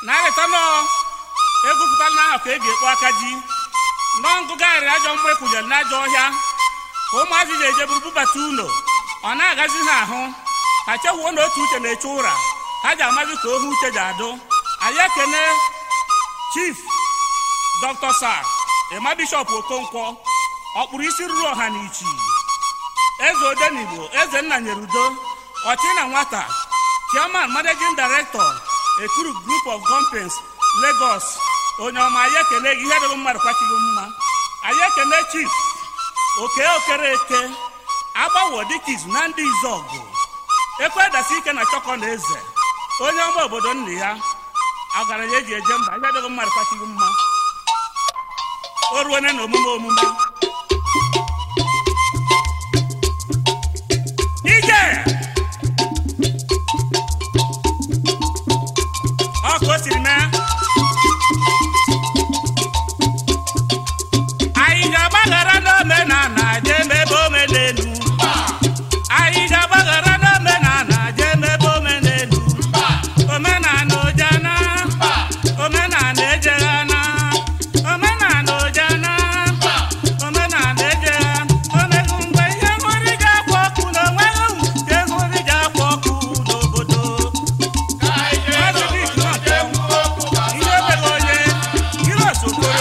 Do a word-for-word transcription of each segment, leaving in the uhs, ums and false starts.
na-arịta nọ egwupụtala n'ahụ ka e ga-ekpu aka ji nọ ngụgharịrị ajọ mgbe kwụnyere n'ajọ ọhịa ka ụmụazị na-eje buru bubata ụlọ ọ na-agazi ha ahụ ha chewuo na otu uche na-eche ụra ha ji amazi ka ohu uche ji adụ. anyị ekene Chief Doctor Sir Emma Bishop Okonkwo ọkpụrụ isi ruru ọha na ichi eze Odenigbo eze nna nyere udo ọchị na nwata Chairman Managing Director Ekuru Group of Companies Lagos onye ọma anyị ekene gị ihe dịghị mmadụ kwachighị mma. anyị ekene Chief Oke Okere Eke agbawo dịka izu na ndị Izọgụ ekwedasi ike na chọkọ na eze onye ọma obodo nna ya agaranya eji eje mba ihe dịghị mmadụ kwachighị mma o ruone na omume omume ije ọkụ o siri mee anyị ga-agbaghara n'omenala jee mebe omenelu anyị ga-agbaghara n'omenala jee mebe omenelu omenala ojana omenala ejeghana omenala ojana omenala ejegha omegụ mgbe ihe nwere iji akwa ọkụ na onweghị nke nwere iji akwa ọkụ n'obodo ihe obere onye ire osokoro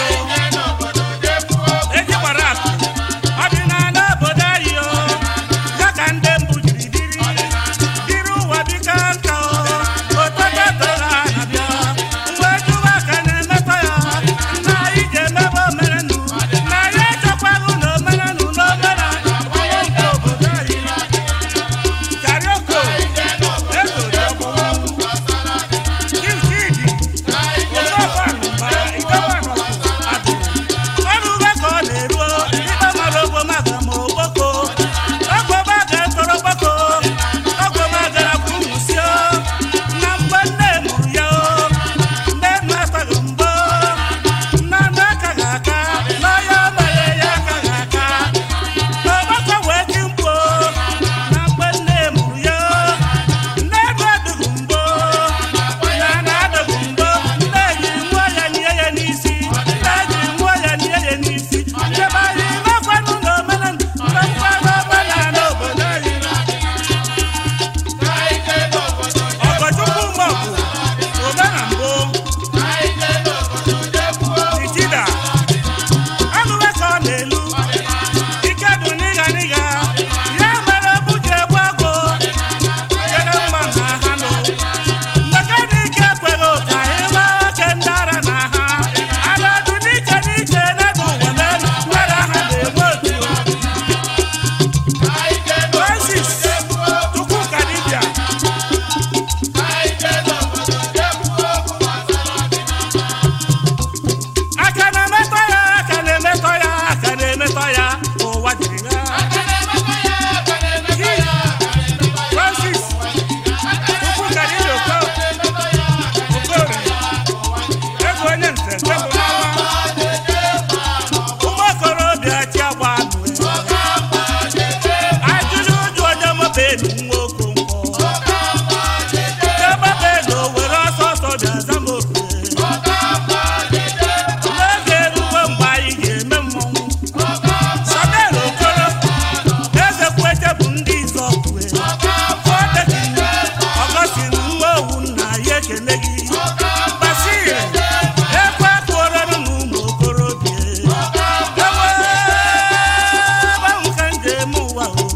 ejikwara akụ ọdịnala obodo anyị o ya ka ndị mbụ jiri dịrị dịrị ụwa bika nka otototoro ha na-abịa uwe juba ka na-emetọ ya na anyị ji emebe omenelu na anyị echekwaghị na omenelu na omenala ọgbụgbọ nke obodo anyị Karioko Ezodogo Chief Chidi Ozofanụba Ikewanọkụ Adụrụ ọrụ ugbe ka ọ na-eruo ikpe mara ogbo maga ma ogboko ogboba ga-etoro gboko ogboba gara kwa ụmụsio na mgbe nne mụrụ ya o nne nnu ataghị mbọ nna nnu akaghị aka n'ọya o mere ya akaghị aka n'ọgbakọ wee ti mkpu na mgbe nne mụrụ ya nne nnu adịghị mbọ na na adịghị mbọ nne jiri nwụọ ya nie ya n'isi nne jiri nwụọ ya nie ya n'isi chebe anyị n'ọkwanụ na omenala na nkwanụ omenala obodo anyị ọgọchukwu mọbụ omena mbụ Ichida anụwe ka ọ na-elu ike dụ n'ịga n'ịga ya mere obu ji egbu agụ jere mma na ha nụ maka na ike ekweghị ụka ịgba oke ndị ara na ha anọdụ n'ike n'ike n'ebe ụwa melu nwere ha na-egbu otu Francis Chukwuka dibịa aka na-emetọ ya aka na-emetọ ya aka na-emetọ ya ụwa jiri ya Francis Chukwuka dibịa Okorie ego onye nte tebụl n'ọnwa ụmụ okorobịa chi agba anụ ajụjụ ụjụ onye mobe elu nwa Okonkwo ebe elu were ọsọ ọsọ bịa za m ofe n'oge erugo mgbe anyị ga-eme mmọnwụ Samuel Okoro eze Kwete bụ ndị Izọgụ Fọdekine Ọgọstin nwa owu nna ya ekele gị Basir ekwe kwụọrọ na ụmụ okorobịa ewe gbanwe ka m ga-eme ụwa o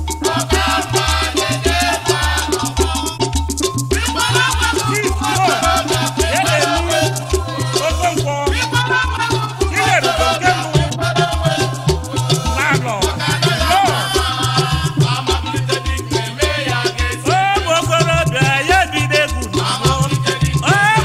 Okonkwo iherugo nke mbụ n'alọ ụmụ okorobịa ya ebido egwu n'ugbo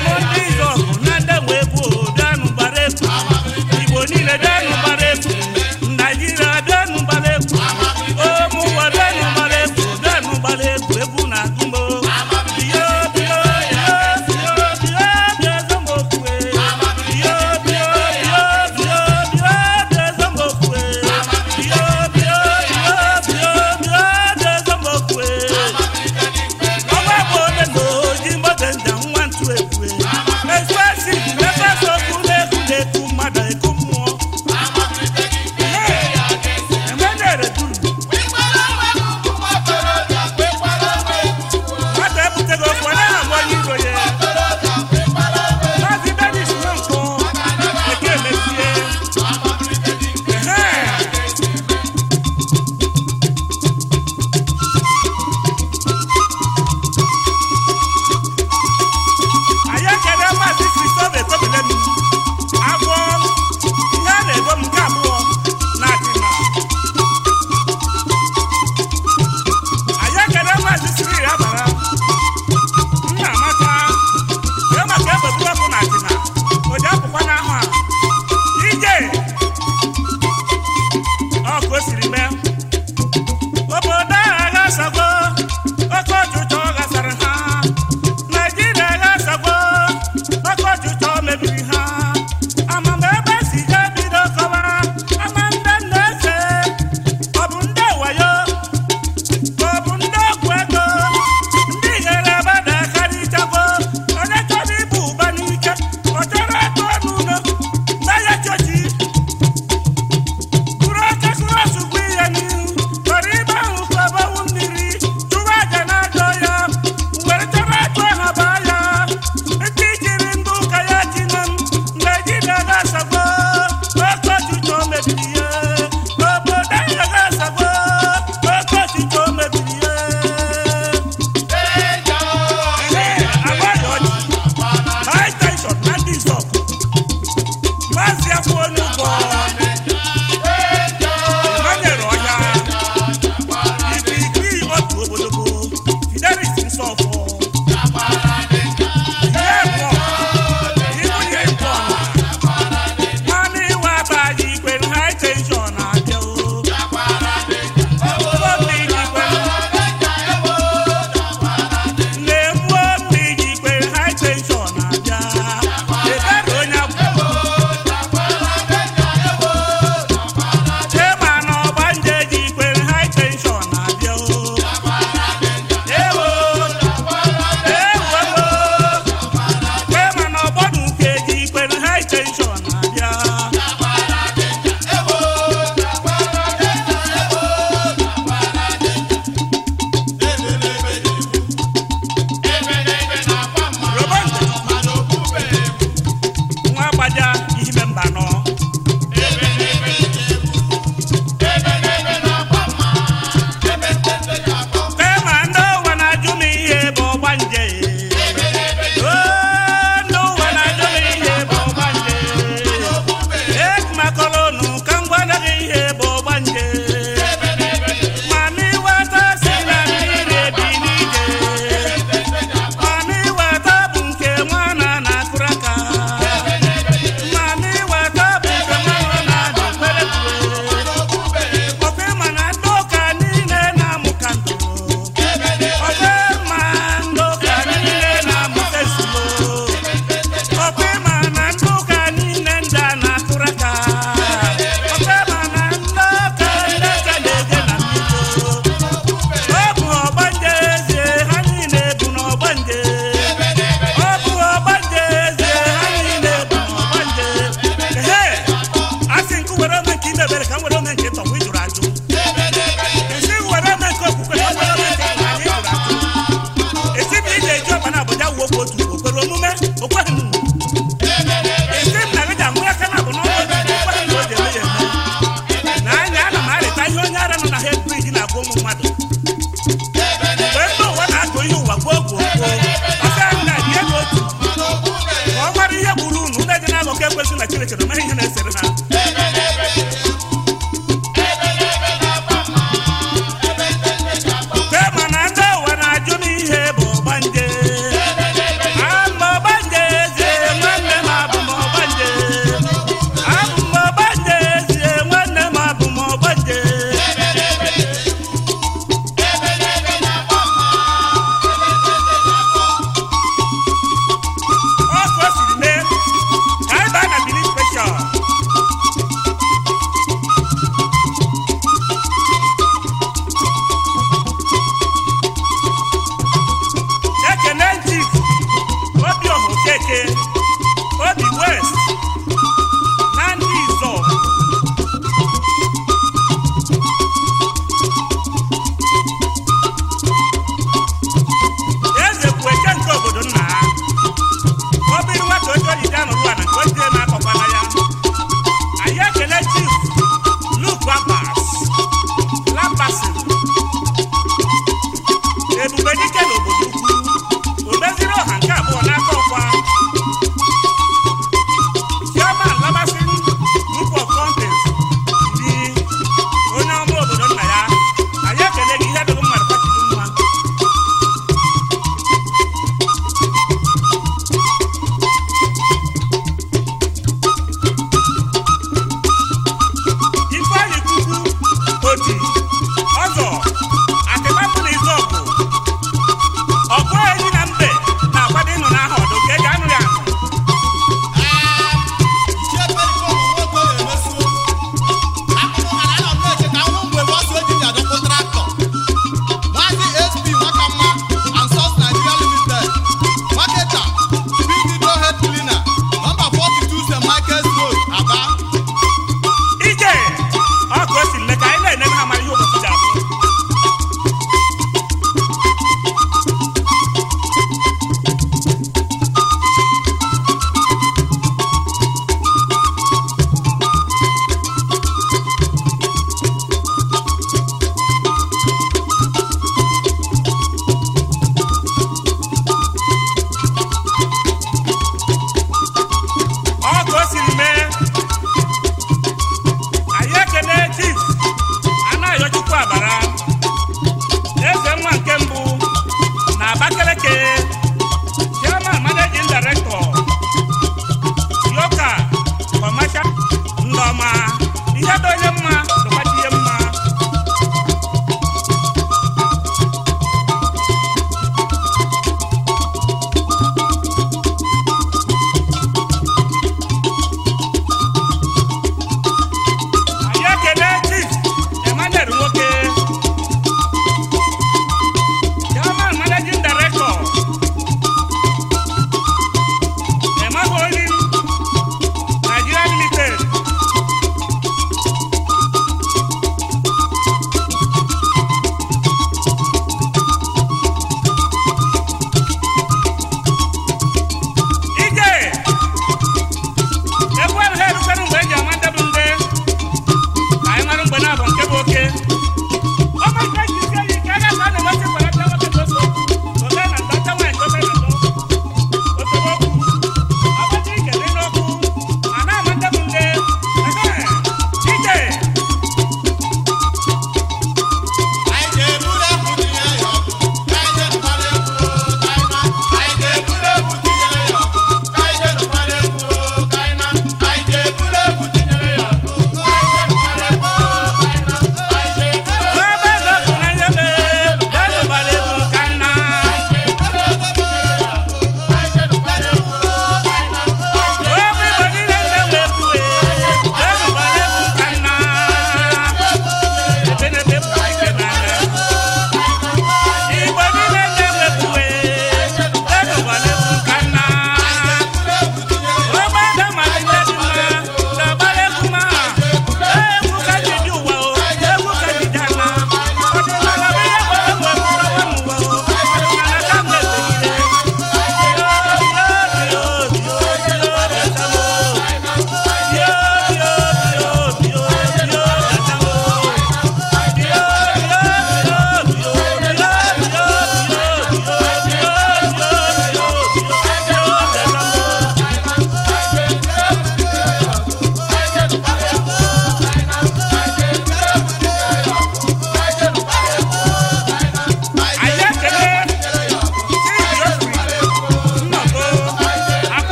Bye.